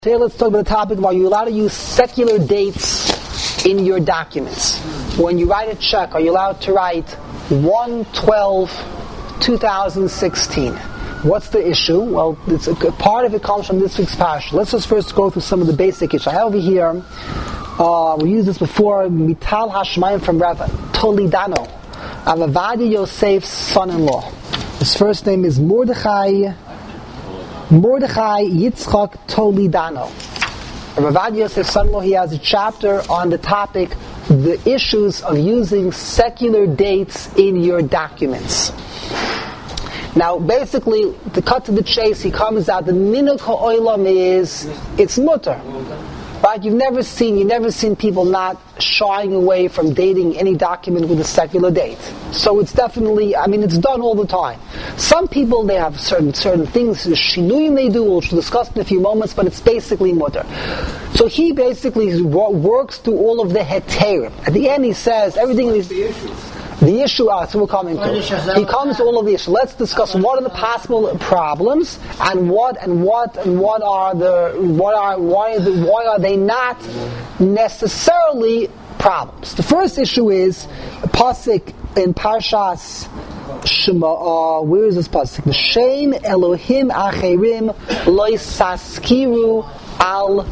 Today let's talk about the topic of, are you allowed to use secular dates in your documents? When you write a check, are you allowed to write 1/12/2016? What's the issue? Well, part of it comes from this week's parasha. Let's just first go through some of the basic issues. I have over here, we used this before, Mital Hashmayim from Rav Toledano, Avavadia Yosef's son-in-law. His first name is Mordechai Yitzchak Toledano. Rav Yosef's son-in-law, he has a chapter on the topic, the issues of using secular dates in your documents. Now, basically, to cut to the chase, he comes out, the minhag ha'olam is, it's mutter. Right? You've never seen people not shying away from dating any document with a secular date. So it's definitely, it's done all the time. Some people, they have certain things, shinuyim they do, we'll discuss in a few moments, but it's basically mutter. So he basically works through all of the heterim. At the end he says, everything is... The issue, so we'll come into it. He comes to all of the issues. Let's discuss what are the possible problems and why are they not necessarily problems. The first issue is a pasuk in Parshas Shema. Where is this pasuk? The Shem Elohim Acherim Lo Saskiru Al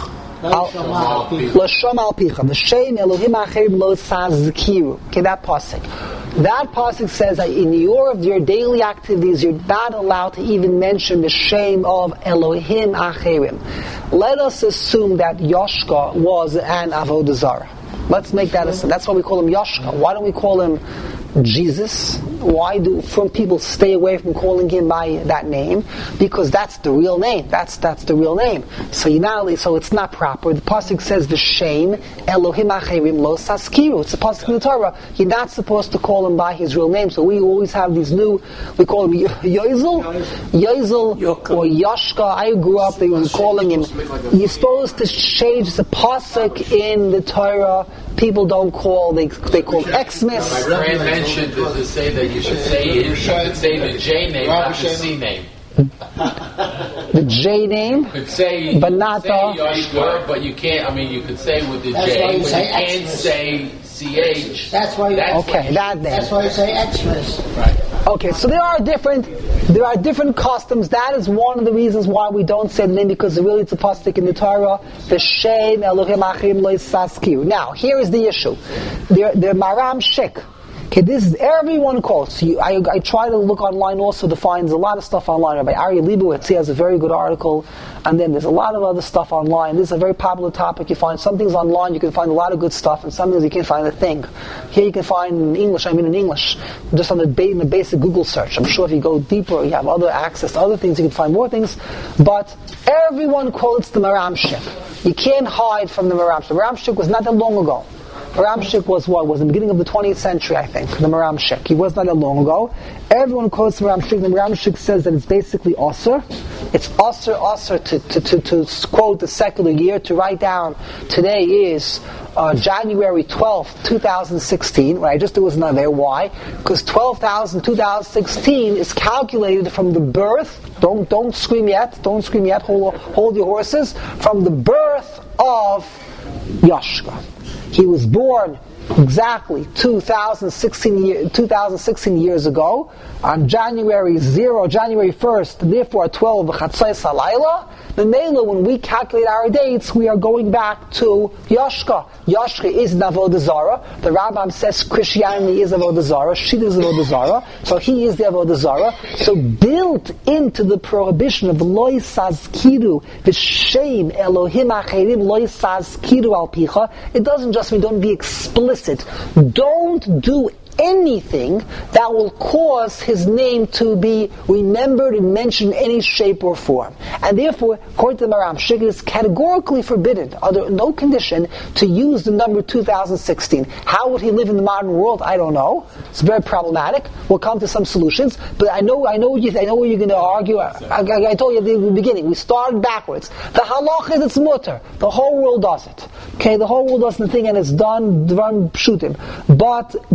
Lashom al Picha. The Shem Elohim Acherim Lo Sazkiru. Okay, that pasuk. That pasuk says that in your daily activities, you're not allowed to even mention the shame of Elohim Acherim. Let us assume that Yoshka was an Avodah Zarah. Let's make that assumption. That's why we call him Yoshka. Why don't we call him Jesus? Why do people stay away from calling him by that name? Because that's the real name. That's the real name. So so it's not proper. The pasuk says the shame Elohim Acherim Lo Saskiru. It's a pasuk in the Torah. You're not supposed to call him by his real name. So we always have these we call him Yozel or Yoshka. I grew up, they were calling him. You're supposed to change the pasuk in the Torah. People don't call, they call Xmas. My friend mentioned to say that you should say the J name, not the C name. The J name? Could say, but not the... Yoshua, but you can't, you could say with the J, but you can't say CH. That's why That's why you say Xmas. Right. Okay, so there are different customs. That is one of the reasons why we don't say the name, because really it's a pasuk in the Torah. The Shem Elohim Achim Lo Saskiru. Now, here is the issue. The Maram Shik. Okay, this is everyone calls. I try to look online also to find, there's a lot of stuff online. Rabbi Aryeh Leibowitz, he has a very good article, and then there's a lot of other stuff online. This is a very popular topic. You find some things online, you can find a lot of good stuff, and some things you can't find a thing. Here you can find in English, just on the basic Google search. I'm sure if you go deeper, you have other access to other things, you can find more things, but everyone quotes the Maram Shik. You can't hide from the Maram Shik. The Maram Shik was not that long ago. Maram Shik was the beginning of the 20th century, I think, the Maram Shik. He was not that long ago. Everyone quotes Maram Shik. The Maram Shik says that it's basically Asr. It's Asr to quote the secular year, to write down, today is January 12th, 2016, right? It was not there. Why? Because 2016 is calculated from the birth, don't scream yet, hold your horses, from the birth of Yoshka. He was born exactly 2016 years ago on January 1st, therefore at 12 Chatzos Halayla. The Mela, when we calculate our dates, we are going back to Yoshka. Yoshka is an Avodah Zarah. The Rambam says Christianity is Avodah Zarah. Shita is Avodah Zarah. So he is the Avodah Zarah. So built into the prohibition of Lo Sazkiru, the shame Elohim Acherim Lo Sazkiru Al Picha, it doesn't just mean don't be explicit. Don't do anything that will cause his name to be remembered and mentioned in any shape or form. And therefore, according to the Maram Shik, it is categorically forbidden, under no condition, to use the number 2016. How would he live in the modern world? I don't know. It's very problematic. We'll come to some solutions. But I know where you're going to argue. I told you at the beginning, we started backwards. The halach is it's mutter. The whole world does it. Okay, the whole world does the thing and it's done pshutim. But it says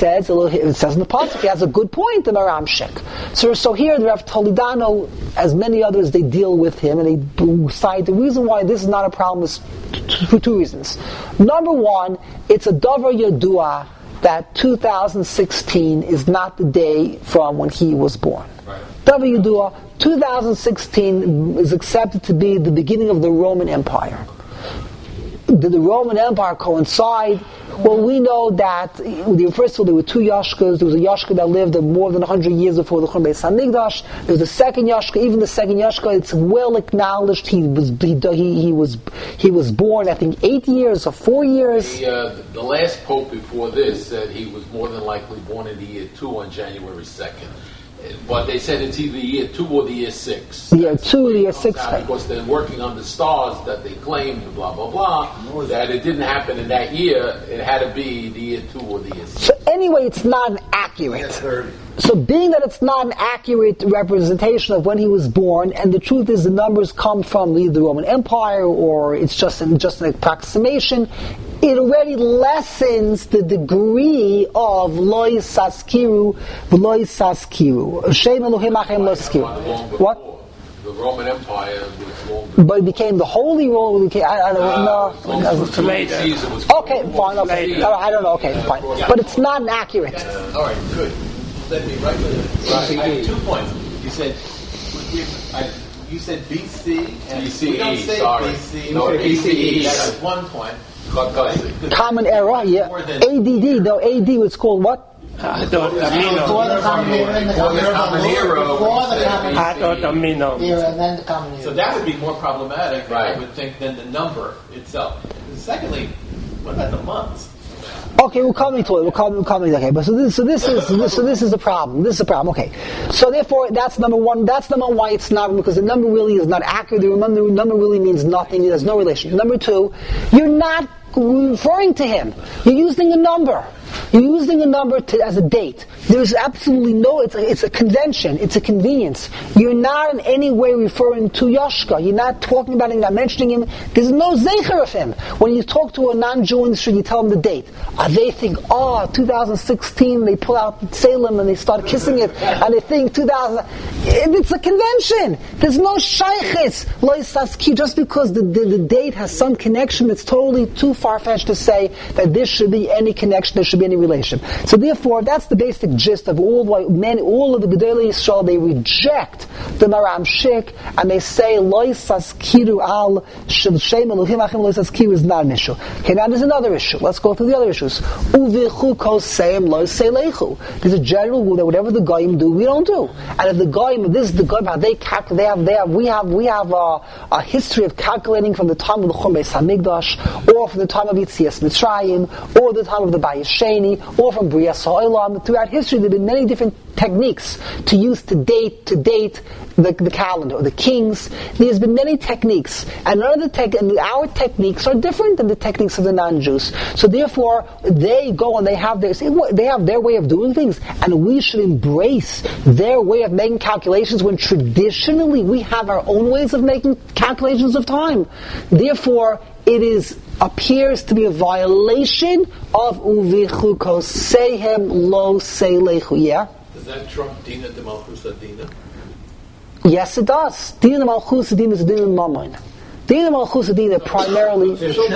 says in the pasuk, he has a good point, the Maram Shek. So here the Rav Toledano, as many others, they deal with him and they cite the reason why this is not a problem is for two reasons. Number one, it's a davar yadua that 2016 is not the day from when he was born. Davar yadua, 2016 is accepted to be the beginning of the Roman Empire. Did the Roman Empire coincide? Well, we know that, first of all, there were two Yashkas. There was a Yashka that lived more than 100 years before the Churban Beis Hamikdash. There was a second Yashka. Even the second Yashka, it's well acknowledged he was born, I think, 8 years or 4 years. The last pope before this said he was more than likely born in the year 2 on January 2nd. But they said it's either year 2 or the year 6. The year 2 or the year 6. Because they're working on the stars that they claimed, blah, blah, blah, that it didn't happen in that year. It had to be the year 2 or the year 6. So anyway, it's not accurate. So being that it's not an accurate representation of when he was born, and the truth is the numbers come from either the Roman Empire or it's just an approximation, it already lessens the degree of loy saskiru. Shem Elohim Achem loy saskiru. What? The Roman Empire was long. But it became the Holy Roman. I don't know. Okay, fine. Okay, I don't know. Okay, fine. But it's not accurate. All right, good. Let me write with it. I have 2 points. You said BC and BCE. We don't say BC. No, BCE. That's 1 point. Common era, yeah. ADD, though AD was called what? Before the Common Era and the Common Era, and then the Common Era. So that would be more problematic, I would think, than the number itself. And secondly, what about the months? Okay, we're coming to it. We're coming. Okay, but so this is a problem. This is a problem. Okay, so therefore that's number one. That's number one why it's not, because the number really is not accurate. The number really means nothing. There's no relation. Number two, you're not referring to him. You're using a number. You're using a number as a date. There's absolutely no, it's a convention, it's a convenience. You're not in any way referring to Yashka. You're not talking about him, you're not mentioning him. There's no zecher of him. When you talk to a non-Jew in the street, you tell them the date. They think, 2016, they pull out Salem and they start kissing it, and they think 2000, it's a convention. There's no shaykhis, lo yisaski, just because the date has some connection, it's totally too far-fetched to say that there should be any connection, there should be any relation. So therefore, that's the basic gist of all of the Gedolei Yisrael. They reject the Maram Shek and they say Lo Yisaskiru al Shem Elohim Achim Lo Yisaskiru is not an issue. Okay, now there's another issue. Let's go through the other issues. Uvichu koseim lo seilechu. There's a general rule that whatever the goyim do, we don't do. And if the goyim, this is the goyim, how they calculate. We have a history of calculating from the time of the Churban Beis Hamikdash, or from the time of Yetzias Mitzrayim, or the time of the Bayis Sheni, or from Brias Ha'olam. Throughout history, there have been many different techniques to use to date the calendar, or the kings. There's been many techniques, and our techniques are different than the techniques of the non-Jews. So therefore, they go and they have their way of doing things, and we should embrace their way of making calculations when traditionally we have our own ways of making calculations of time. Therefore, it appears to be a violation of uvichu kosehem lo seilechu. Yeah? Does that trump Dina de Malchus Adina? Yes, it does. Dina de Malchus Adina is Dina de Mammon. Dina Malchus Adina primarily.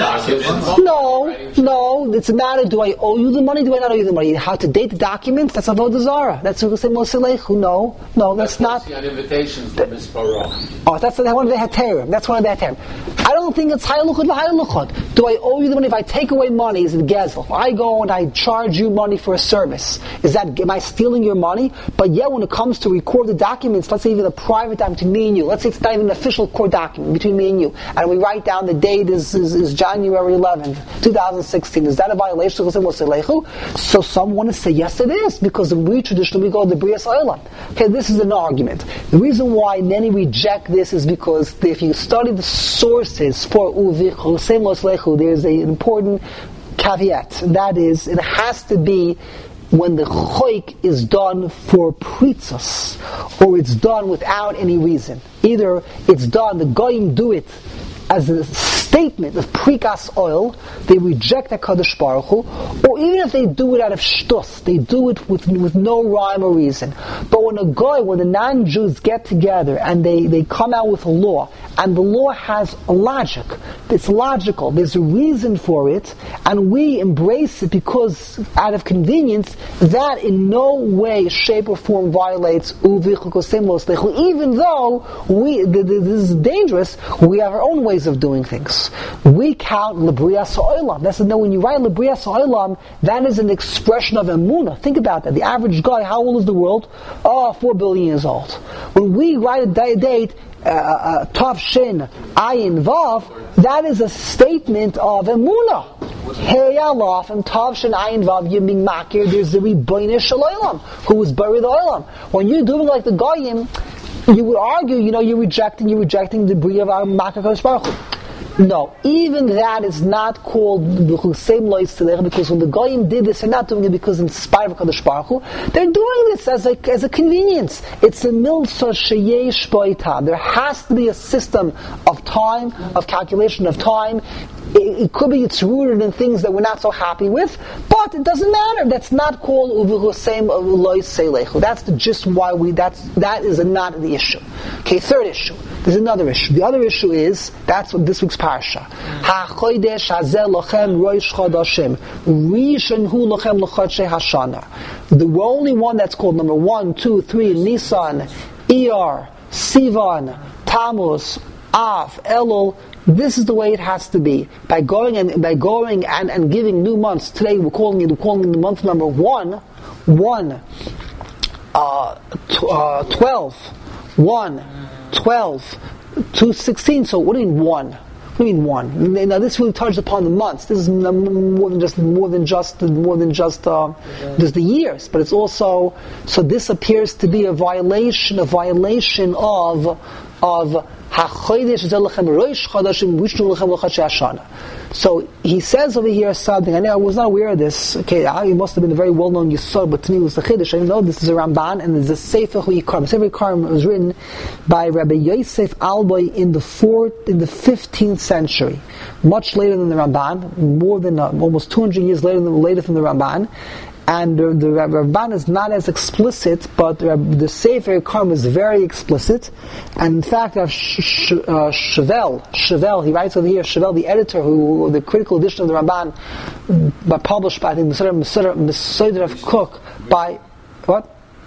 No, it's a matter, do I owe you the money, do I not owe you the money? How to date the documents, that's Avodah Zarah. That's what we say, Moselechu. No, that's not. On invitations from Ms. Baruch. That's one of the Heterim. I don't think it's Hayaluchot v'Hayaluchot. Do I owe you the money? If I take away money, is it Gezel? If I go and I charge you money for a service, am I stealing your money? But yet when it comes to record the documents, let's say even a private document between me and you, let's say it's not even an official court document between me and you, and we write down the date is January 11th, 2016. Is that a violation of Moselechu? So some want to say yes, it is, because we traditionally go to the Brias Ha'olam. Okay, this is an argument. The reason why many reject this is because if you study the sources for Uvichu Sem Moselechu, there's an important caveat. That is, it has to be when the choik is done for pritzos, or it's done without any reason. Either it's done, the goyim do it as a statement of prikas oil, they reject HaKadosh Baruch Hu, or even if they do it out of shtus, they do it with no rhyme or reason. But when the non-Jews get together and they come out with a law, and the law has a logic, it's logical, there's a reason for it, and we embrace it because out of convenience, that in no way, shape, or form violates even though this is dangerous, we have our own ways of doing things. We count L'Brias Ha'olam. That's when you write L'Brias Ha'olam, that is an expression of emunah. Think about that. The average guy, how old is the world? 4 billion years old. When we write a date, Tav Shin Ayin Vav, that is a statement of emunah. Hey Allah, and Tav Shin Ayin Vav Yeming Makir, there's the Ribono Shel Olam, who was buried olam. When you're doing like the Goyim, you would argue, you're rejecting the Bria of our Makir Kadosh Baruch Hu. No, even that is not called because when the Goyim did this, they're not doing it because in spite of HaKadosh Baruch Hu. They're doing this as a convenience. It's a milsa sheyesh boita. There has to be a system of time, of calculation of time. It could be it's rooted in things that we're not so happy with, but it doesn't matter. That's not called uvurusem loy seilechu. That's the just why that is not the issue. Okay, third issue. There's another issue. The other issue is that's what this week's parasha. Ha-chodesh hazeh lochem rosh chodashim rishon hu lochem l'chodshei hashana. The only one that's called number 1, 2, 3 Nisan, Iyar, Sivan, Tammuz, Av, Elul. This is the way it has to be. By going and giving new months. Today we're calling the month number 1, 12, 2/16. So what do you mean 1? What do you mean 1? Now this really touches upon the months. This is more than just the years, but it's also, so this appears to be a violation of so he says over here something. I was not aware of this. Okay, it must have been a very well-known Yisod, but to me it was the Chiddush. I didn't know this is a Ramban, and there's a Sefer Yikarim. Sefer Yikarim was written by Rabbi Yosef Alboy in the 15th century, much later than the Ramban, more than almost 200 years later than the Ramban. And the Ramban is not as explicit, but the Sefer Yikarim is very explicit. And in fact, Chevelle, he writes over here, Chevelle, the editor, the critical edition of the Ramban, published by, I think, Mesoder of Cook, by, what?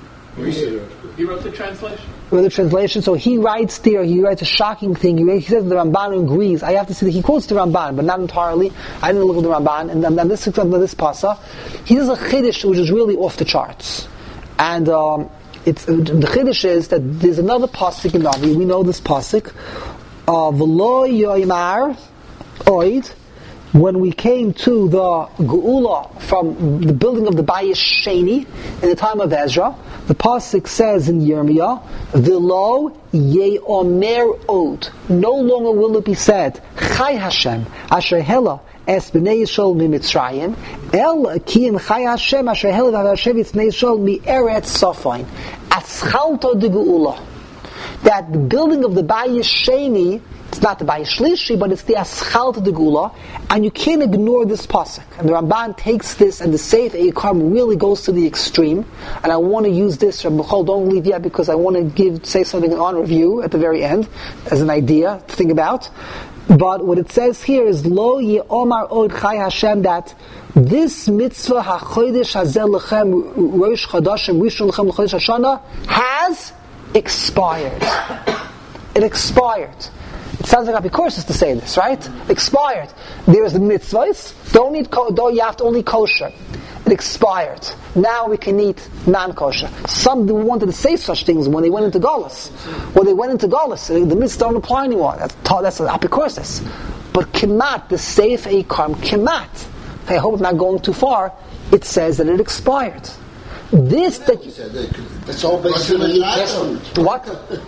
He wrote the translation. So he writes a shocking thing. He says the Ramban agrees. I have to say that he quotes the Ramban, but not entirely. I didn't look at the Ramban. And then this pasa, he does a chiddush which is really off the charts. And the chiddush is that there's another pasuk in Navi. We know this pasuk. V'lo yoymar oid. When we came to the Geula from the building of the Bayis Sheni in the time of Ezra, the pasuk says in Yirmiyah, "V'lo ye'omer od." No longer will it be said, "Chai Hashem asher hela es b'nei Yisrael miMitzrayim, el kiyim Chai Hashem asher hela v'asher b'nei Yisrael mi'eretz Safain." Aschalto de Geula. That the building of the Bayis Sheni, it's not the Bayis Shlishi, but it's the Aschalto de Geula, and you can't ignore this pasuk. And the Ramban takes this, and the Sefer Yikarim really goes to the extreme. And I want to use this, Rabbi Michal, don't leave yet, because I want to say something in honor of you at the very end, as an idea to think about. But what it says here is, Lo ye'omar od Chai Hashem, that this mitzvah, HaChodesh Hazeh Lechem Rosh Chodashim Rishon Lechem L'Chodesh Hashana, has expired. It expired. It sounds like Apikorsis to say this, right? Expired. There's the mitzvahs. You have to only kosher. It expired. Now we can eat non-kosher. Some wanted to say such things when they went into Golus. When they went into Golus, the mitzvahs don't apply anymore. That's Apikorsis. But Kemat, the Sefer Yikarim, Kemat, I hope I'm not going too far, it says that it expired. This that it's all based on the New Testament. What?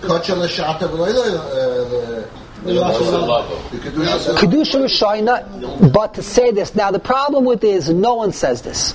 Kedusha Rishayna, but to say this now, the problem with this, no one says this.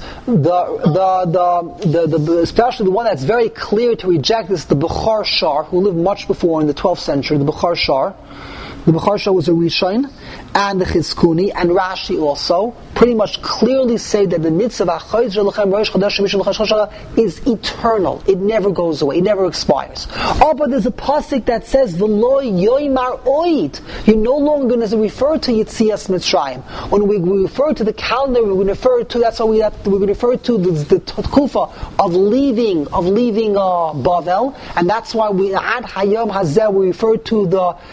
Especially the one that's very clear to reject this, the Bechor Shar, who lived much before in the 12th century, the Bechor Shar. The Bechor Shor was a Rishon, and the Chizkuni, and Rashi also, pretty much clearly say that the mitzvah of Rosh Chodesh is eternal. It never goes away. It never expires. Oh, but there's a pasuk that says, V'lo yoymar oid. You're no longer going to refer to Yitzias Mitzrayim. When we refer to the calendar, we're going to refer to, that's how we're going to refer to the Tkufa of leaving Bavel, and that's why we Ad Hayom Hazeh, we refer to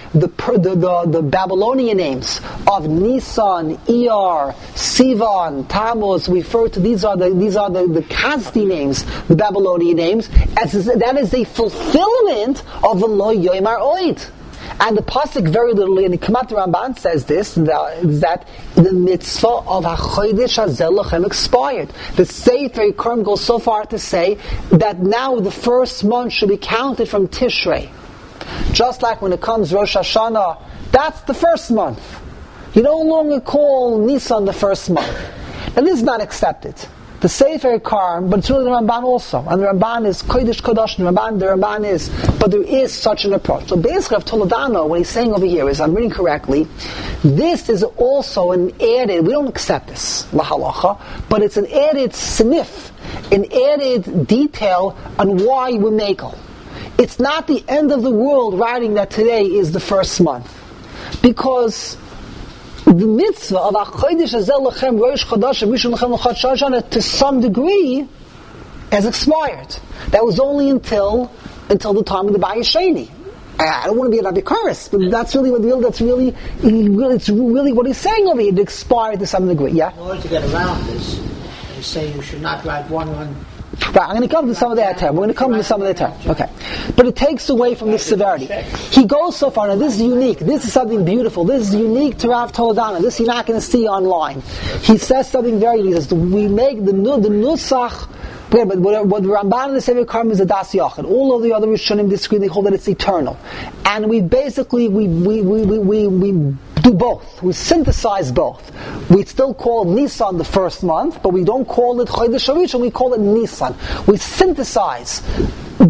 the Babylonian names of Nisan, Iyar, Sivan, Tammuz. We refer to these are the Kazdi names, the Babylonian names, that is a fulfillment of the Lo Yoymar Oid. And the pasuk very literally, and the Kamat Ramban says this, that the mitzvah of HaChodesh Hazeh Lachem expired. The Sefer Yikarim goes so far to say that now the first month should be counted from Tishrei. Just like when it comes Rosh Hashanah, that's the first month. You no longer call Nisan the first month. And this is not accepted. The Sefer Yikarim, but it's really the Ramban also. And the Ramban is Kodesh Kodosh, the Ramban is, but there is such an approach. So basically, of Toledano, what he's saying over here is, I'm reading correctly, this is also an added, we don't accept this, la halacha, but it's an added snif, an added detail on why we makel. It's not the end of the world writing that today is the first month. Because the mitzvah of HaChodesh Hazeh Lachem Rosh Chodesh Rishon Lachem L'chad Shana to some degree has expired. That was only until the time of the Bayis Sheni. I don't want to be an Abikaris, but that's really it's really what he's saying over here. It expired to some degree. Yeah. In order to get around this, they say you should not write one. Right, I'm going to come to some of that term. We're going to come to some of that term. Okay. But it takes away from the severity. He goes so far. Now, this is unique. This is something beautiful. This is unique to Rav Toledano. This you're not going to see online. He says something very unique. He says, we make the nusach, but what the Ramban and the Sefer Yikarim is a das yachid. All of the other Rishonim disagree. They hold that it's eternal. And we basically, we do both. We synthesize both. We still call Nisan the first month, but we don't call it Chodesh HaRishon, we call it Nisan. We synthesize the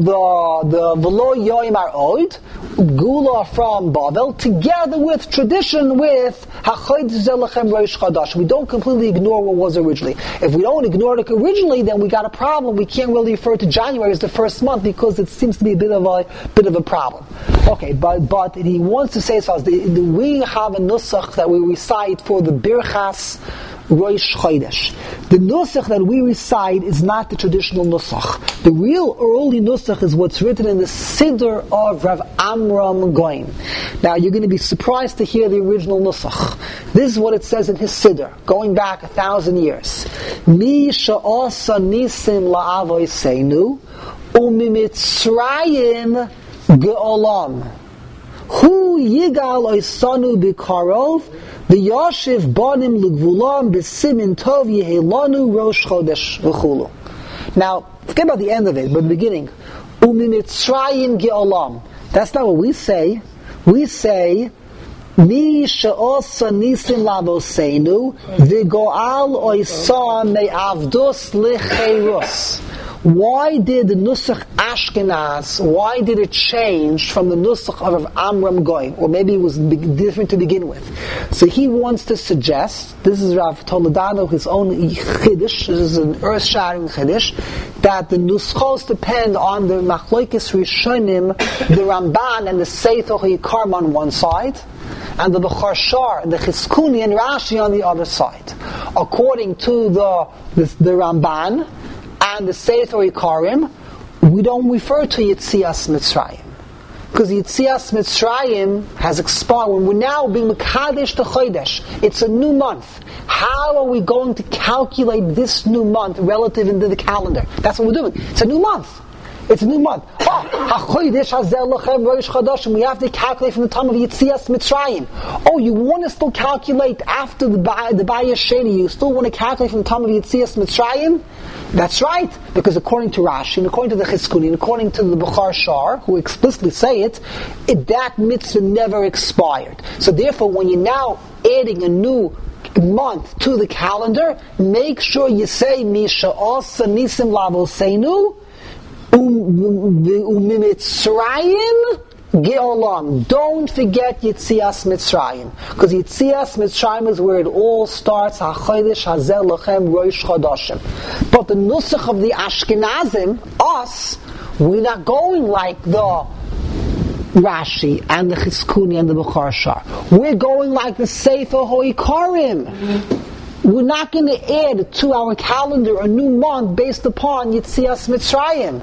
V'lo Yoymar Oid, Gula from Bavel, together with tradition with HaChodesh Hazeh Lachem Rosh Chodesh. We don't completely ignore what was originally. If we don't ignore it originally, then we got a problem. We can't really refer to January as the first month because it seems to be a bit of a problem. Okay, but he wants to say so. We have a nusach that we recite for the Birchas Rosh Chodesh. The nusach that we recite is not the traditional nusach. The real early nusach is what's written in the Siddur of Rav Amram Goin. Now you're going to be surprised to hear the original nusach. This is what it says in his Siddur, going back 1,000 years. Mi she'asa nisim la'avoseinu u'mimitzrayim ge'olam. Hu yigal oisanu b'karov v'yashiv banim l'gvulam b'simin tov yehelanu rosh chodesh v'chulu. Now, forget about the end of it, but the beginning. Umimitzrayim ge'olam. That's not what we say. We say, Mi she'osa nisim lavoseinu v'go'al oisa me'avdus l'cheirus. Why did the Nusach Ashkenaz, why did it change from the Nusach of Amram Goin? Or maybe it was different to begin with. So he wants to suggest, this is Rav Toledano, his own Chiddush, this is an earth-shattering Chiddush, that the Nuschos depend on the Machlokes Rishonim, the Ramban and the Sefer Yikarim on one side, and the Bechor Shor, the Chizkuni and Rashi on the other side. According to the Ramban, and the Sefer Yikarim, we don't refer to Yitzias Mitzrayim. Because Yitzias Mitzrayim has expired. When we're now being Mekadesh to Chodesh, it's a new month. How are we going to calculate this new month relative into the calendar? That's what we're doing. It's a new month. It's a new month. HaChodesh Hazeh Lachem Rosh Chodesh, and we have to calculate from the time of Yitzias Mitzrayim. Oh, you want to still calculate after the Bayis Sheni, you still want to calculate from the time of Yitzias Mitzrayim? That's right, because according to Rashi, and according to the Chizkuni, and according to the Bechor Shor, who explicitly say it, that mitzvah never expired. So therefore, when you're now adding a new month to the calendar, make sure you say, Misha Osa Nisim Lavoseinu, Umimitzrayim Ge'olam. Don't forget Yitzias Mitzrayim, because Yitzias Mitzrayim is where it all starts. HaChodesh Hazeh Lachem Rosh Chodashim. But the nusach of the Ashkenazim, us, we're not going like the Rashi and the Chizkuni and the Bukhar Shar. We're going like the Sefer Hoikarim. We're not going to add to our calendar a new month based upon Yitzias Mitzrayim.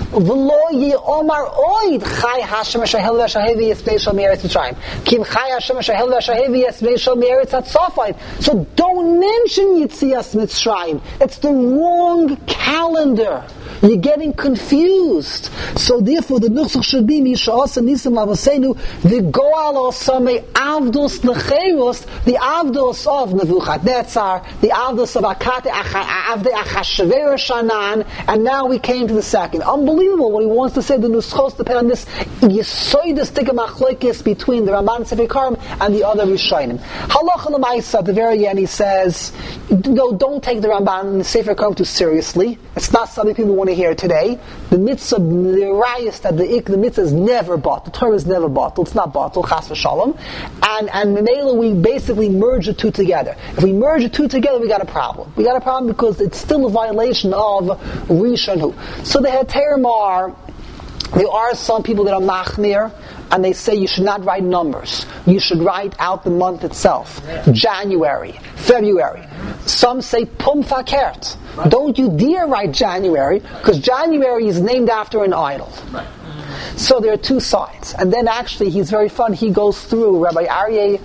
V'lo yi'omar oid chai Hashem shahel v'shahevi yisbei shal me'eretz Mitzrayim. Kim chai Hashem shahel v'shahevi yisbei shal me'eretz Hatzafayim. So don't mention Yitzias Mitzrayim. It's the wrong calendar. You're getting confused. So therefore, the nusach should be Misha'asa Nisim Lavasenu, the Goal Osame Avdos Lecheros, the Avdos of Nebuchadnezzar, the Avdos of Akate Avde Achashverosh Shanan, and now we came to the second. Unbelievable what he wants to say. The nuschos depend on this Yesoidus Tigamachlekes between the Ramban Sefer Karim and the other Rishonim. Halacha L'maisa, at the very end, he says, no, don't take the Ramban and the Sefer Karim too seriously. It's not something people want to hear today. The mitzvah, the rayas that the mitzvah is never bought. The Torah is never bought. It's not bought. Chas v'shalom. And Memela, we basically merge the two together. If we merge the two together, we got a problem. We got a problem because it's still a violation of Rishonu. So the Heterim are, there are some people that are machmir, and they say you should not write numbers. You should write out the month itself. January, February. Some say Pum Fakert. Don't you dare write January, because January is named after an idol. Right. So there are two sides. And then actually, he's very fun. He goes through, Rabbi Aryeh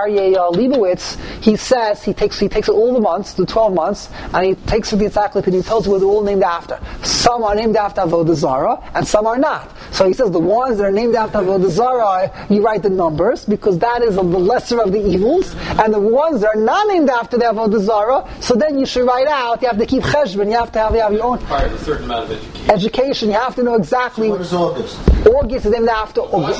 Leibowitz, he says, he takes all the months, the 12 months, and he takes it the encyclopedia and he tells you what they're all named after. Some are named after Avodah Zarah, and some are not. So he says the ones that are named after Avodah Zarah, you write the numbers, because that is the lesser of the evils, and the ones that are not named after the Avodah Zarah, so then you should write out, you have to keep cheshbon, you have to have your own a certain amount of education, you have to know exactly. What is August? August is named after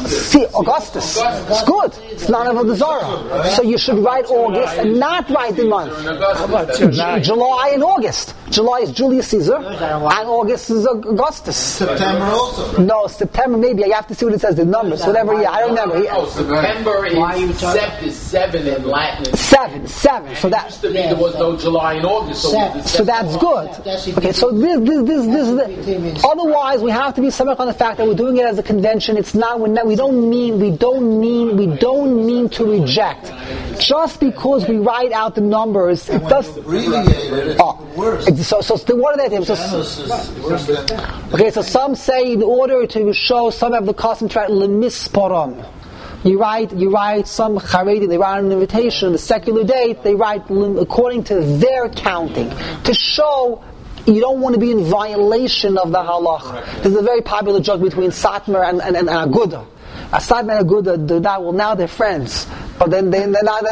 Augustus. It's good. It's not Avodah Zarah. So you should write August and not write the month. How about July and August. July is Julius Caesar, and August is Augustus. September also. No, September maybe. You have to see what it says, the numbers, whatever. Yeah, I don't remember. No, September is 7 in Latin. 7. So that used to be there was no July and August. So that's good. Okay, so this. Otherwise, we have to be samech on the fact that we're doing it as a convention. It's not. We don't mean to reject. Just because we write out the numbers, it does. So what are they? Okay, so some say in order to show, some have the custom to write lemisparam. You write some Haredi, they write an invitation, the secular date, they write according to their counting, to show you don't want to be in violation of the halacha. There's a very popular joke between Satmar and Aguda. Satmar and Aguda, now they're friends, but then they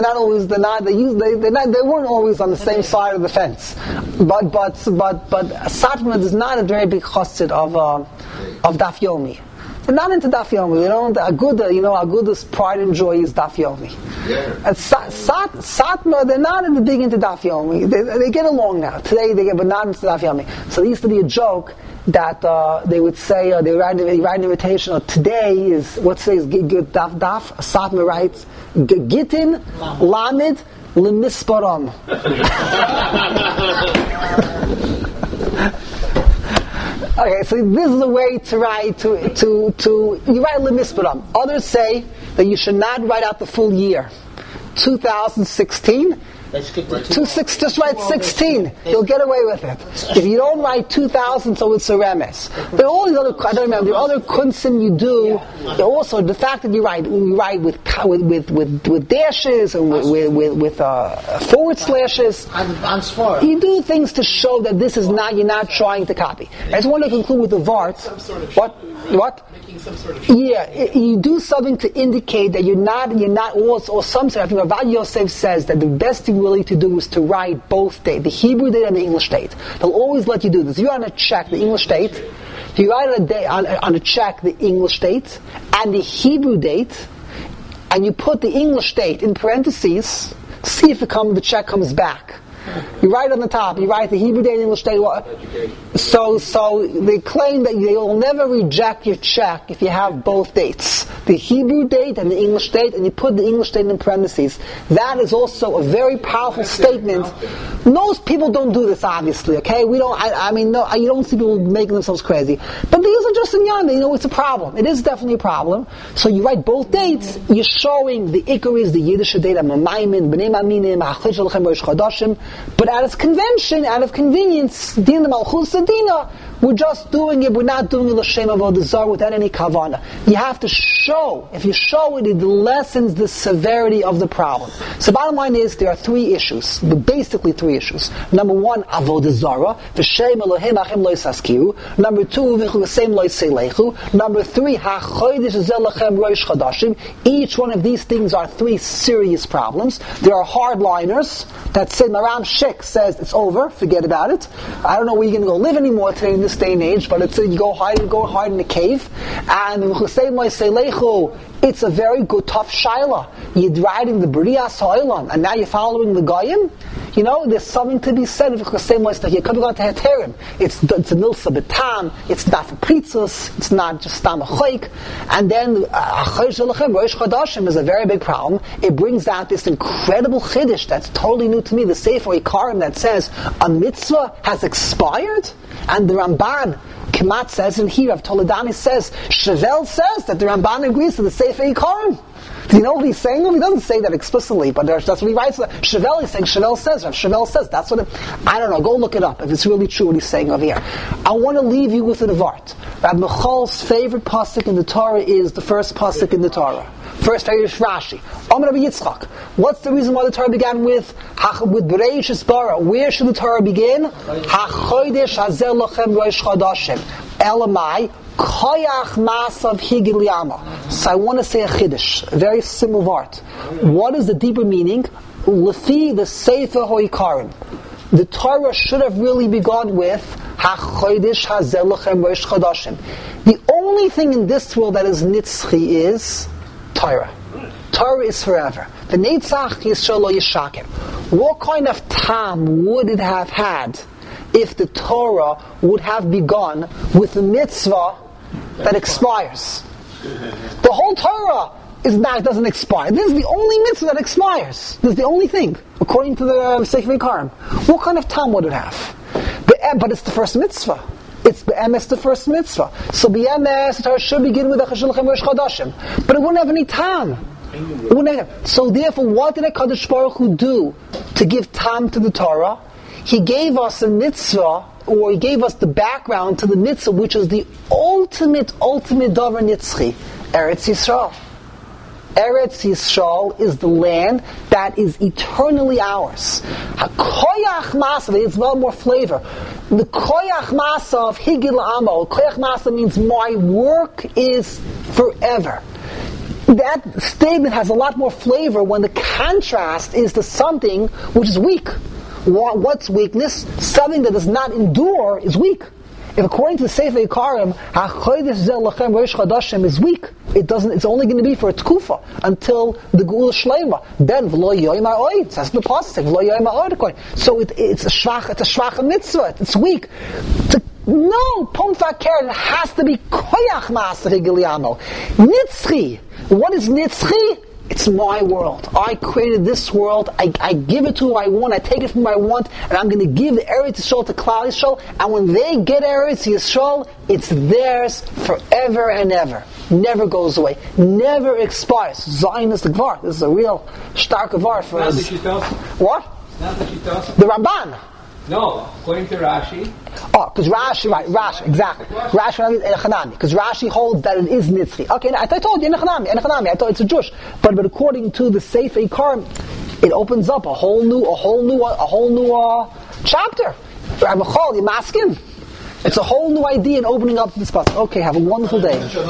weren't always on the same side of the fence. But Satmar is not a very big chassid of Daf Yomi. They're not into Daf Yomi. They don't. Aguda's pride and joy is Daf Yomi. Yeah. And Satmar, they're not big into Daf Yomi. They get along now. Today they get, but not into Daf Yomi. So there used to be a joke that they would say, they write an invitation, today is, what's today's Daf? Satmar writes, Gittin, Lamed, Lemisparam. Okay, so this is a way to write you write lemisparam. Others say that you should not write out the full year. 2016. Just write 16. You'll get away with it. If you don't write 2000, so it's a remes. There are all these other, I don't remember, there are other kunsim you do. Also, the fact that you write with dashes and with forward slashes. You do things to show that this is not, you're not trying to copy. I just want to conclude with the Vart. What? Some sort of you do something to indicate that you're not also, or some sort of, Ravad Yosef says that the best thing really to do is to write both date, the Hebrew date and the English date. They'll always let you do this. If you're on a check, the English date, if you write on a check the English date and the Hebrew date, and you put the English date in parentheses, see if the check comes back. You write on the top. You write the Hebrew date and English date. So they claim that they will never reject your check if you have both dates, the Hebrew date and the English date, and you put the English date in parentheses. That is also a very powerful statement. Most people don't do this, obviously. Okay, we don't. No, you don't see people making themselves crazy. But these are just in Yan. It's a problem. It is definitely a problem. So you write both dates. You're showing the Iker is the Yiddish date, Ma'aymin, B'nei Ma'aminim, Ha'chid Shalchem Rosh Chodashim. But out of convention, out of convenience, Din Malchus Dina, we're just doing it. We're not doing it l'shem avodah zarah without any kavana. You have to show. If you show it, it lessens the severity of the problem. So bottom line is, there are three issues. Basically three issues. Number one, avodah zarah. V'shem Elohim achim lo yisaskiru. Number two, v'chusem lo yiselechu. Number three, ha'chodesh zeh lachem rosh chodashim. Each one of these things are three serious problems. There are hardliners that say, Maram Shik says it's over, forget about it. I don't know where you're going to go live anymore today in this day and age, but you go hide in a cave. And it's a very good, tough shaila. You're riding the B'riyas Ha'olam, and now you're following the Goyim. There's something to be said. You could have gone to Heterim. It's a milsa betam. It's not for pritzos. It's not just stam achoik. And then Rosh Chodashim is a very big problem. It brings out this incredible chiddush that's totally new to me. The Sefer Ikarim that says a mitzvah has expired, and the Ramban Kemat says, and here Rav Toledani says, Chevel says that the Ramban agrees to the Sefer Ikarim. Do you know what he's saying? He doesn't say that explicitly, but that's what he writes. Chevel is saying, Chevel says, Rav Chevel says. That's what I don't know. Go look it up if it's really true what he's saying over here. I want to leave you with an avart. Rab Michal's favorite pasuk in the Torah is the first pasuk in the Torah. First favorite is Rashi. Amar Rabbi Yitzchak. What's the reason why the Torah began with Bereishis bara? Where should the Torah begin? HaChodesh Hazel Lachem Rosh Chodashim. Elamai Koyach Masav Higil Yama. So I want to say a chiddush, a very simple word. What is the deeper meaning? Lefi the Sefer Hoikarim. The Torah should have really begun with HaChodesh Hazel Lachem Rosh Chodashim. The only thing in this world that is nitzchi is Torah. Torah is forever. The Netzach Yisrael lo Yishakim. What kind of time would it have had if the Torah would have begun with a mitzvah that expires? The whole Torah doesn't expire. This is the only mitzvah that expires. This is the only thing, according to the Sefer Ikarim. What kind of time would it have? But it's the first mitzvah. It's BMS, the first mitzvah. So BMS, the Torah should begin with a Chashul Chem Rosh Chodashim. But it wouldn't have any time. So therefore, what did HaKadosh Baruch Hu do to give time to the Torah? He gave us a mitzvah, or he gave us the background to the mitzvah, which is the ultimate davar nitzchi, Eretz Yisrael. Eretz Yisrael is the land that is eternally ours. HaKoyach Masa, it's well more flavor. The Koyach Masa of Higil Amo, Koyach Masa means my work is forever. That statement has a lot more flavor when the contrast is to something which is weak. What's weakness? Something that does not endure is weak. If according to the Sefer Ikarim, HaChodesh Zeh Lachem Rosh Chodashim is weak, it's only going to be for a tkufa until the Geula Shleima. Then V'lo Yoyma Oid, it says the pasuk V'lo Yoyma Oid. So it's a shvacha mitzvah. It's weak. No, Pomfa Karen, it has to be Koyach Maser Giliano. Nitzchi. What is Nitzchi? It's my world. I created this world. I give it to who I want. I take it from who I want, and I'm going to give the Eretz Yisrael to Klal Yisrael. And when they get Eretz Yisrael, it's theirs forever and ever. Never goes away. Never expires. Zion is the Gvar. This is a real stark Gvar for us. What? Not the Shitos. The Ramban. No, according to Rashi. Oh, because Rashi, exactly. Rashi and Echanami. Because Rashi holds that it is Nitzchi. Okay, I told you, Echanami. I thought it's a Jewish. But according to the Sefer Ikarim, it opens up a whole new chapter. Rabbi Chol, you're masking. It's a whole new idea in opening up this spot. Okay, have a wonderful day.